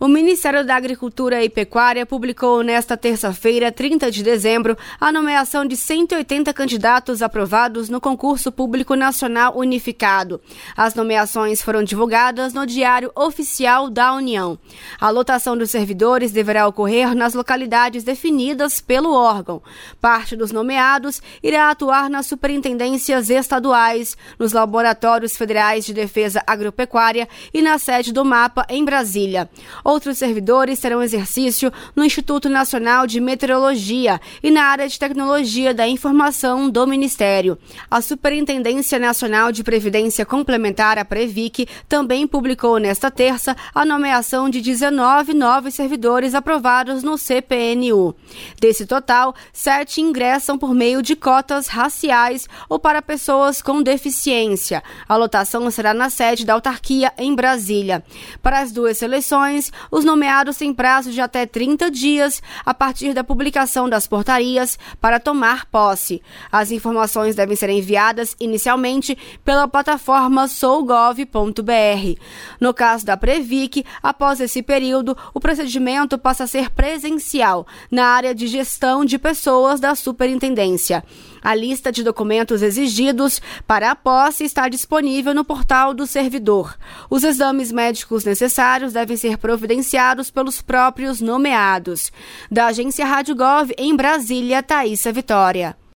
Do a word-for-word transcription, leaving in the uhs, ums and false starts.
O Ministério da Agricultura e Pecuária publicou nesta terça-feira, trinta de dezembro, a nomeação de cento e oitenta candidatos aprovados no concurso público nacional unificado. As nomeações foram divulgadas no Diário Oficial da União. A lotação dos servidores deverá ocorrer nas localidades definidas pelo órgão. Parte dos nomeados irá atuar nas superintendências estaduais, nos laboratórios federais de defesa agropecuária e na sede do MAPA em Brasília. Outros servidores terão exercício no Instituto Nacional de Meteorologia e na área de Tecnologia da Informação do Ministério. A Superintendência Nacional de Previdência Complementar, a Previc, também publicou nesta terça a nomeação de dezenove novos servidores aprovados no C P N U. Desse total, sete ingressam por meio de cotas raciais ou para pessoas com deficiência. A lotação será na sede da autarquia em Brasília. Para as duas seleções, os nomeados têm prazo de até trinta dias a partir da publicação das portarias para tomar posse. As informações devem ser enviadas inicialmente pela plataforma sou gov ponto b r. No caso da Previc, após esse período, o procedimento passa a ser presencial na área de gestão de pessoas da superintendência. A lista de documentos exigidos para a posse está disponível no portal do servidor. Os exames médicos necessários devem ser providenciados pelos próprios nomeados. Da Agência Rádio Gov, em Brasília, Thaísa Vitória.